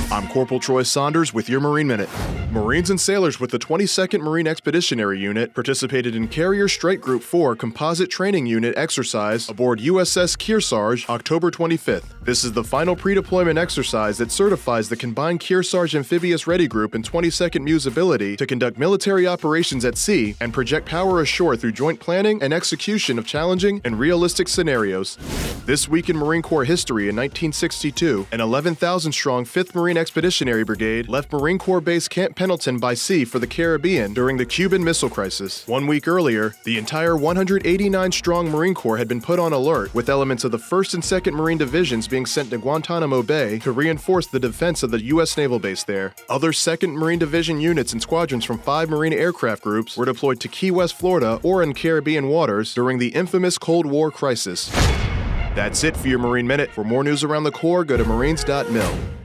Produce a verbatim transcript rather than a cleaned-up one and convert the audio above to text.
I'm Corporal Troy Saunders with your Marine Minute. Marines and sailors with the twenty-second Marine Expeditionary Unit participated in Carrier Strike Group four Composite Training Unit exercise aboard U S S Kearsarge October twenty-fifth. This is the final pre-deployment exercise that certifies the combined Kearsarge Amphibious Ready Group and twenty-second Mew's ability to conduct military operations at sea and project power ashore through joint planning and execution of challenging and realistic scenarios. This week in Marine Corps history in nineteen sixty-two, an eleven thousand strong fifth Marine Expeditionary Brigade left Marine Corps Base Camp Pendleton by sea for the Caribbean during the Cuban Missile Crisis. One week earlier, the entire one hundred eighty-nine strong Marine Corps had been put on alert, with elements of the first and second Marine Divisions being sent to Guantanamo Bay to reinforce the defense of the U S Naval Base there. Other second Marine Division units and squadrons from five Marine aircraft groups were deployed to Key West, Florida, or in Caribbean waters during the infamous Cold War crisis. That's it for your Marine Minute. For more news around the Corps, go to marines dot mil.